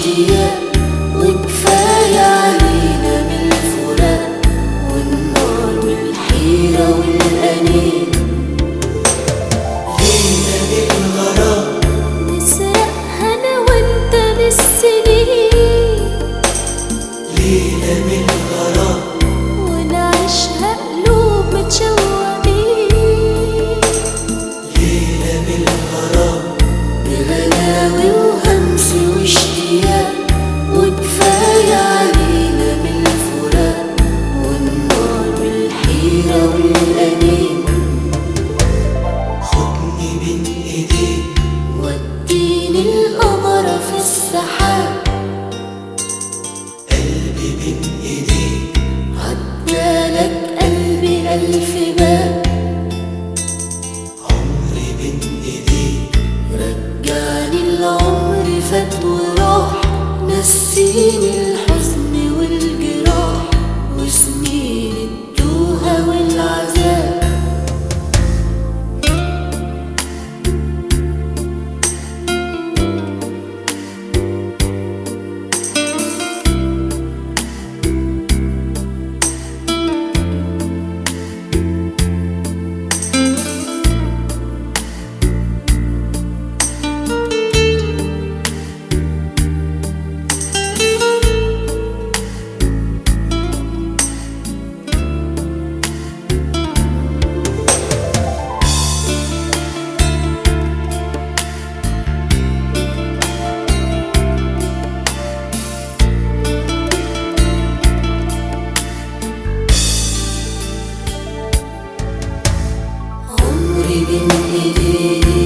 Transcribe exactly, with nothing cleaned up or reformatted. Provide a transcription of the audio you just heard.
واشتياق، وكفاية علينا من الفراق والنار والحيرة والأنين. ليلة بالغرام نسرقها أنا وأنت بالسنين، ليلة بالغرام ونعيشها قلوب متشوقين. ليلة بالغرام بغلاوي وهمس واشتياق، وكفاية علينا من الفراق والنار والحيرة والأنين. خدني بين ايديك وديني القمر في السحاب، قلبي بين ايديك عدالك قلبي ألف باب. عمري بين ايديك رجعني العمر فات وراح، نسيني الحزن والجراح وسنين التوهة والعذاب. عمري بين ايديك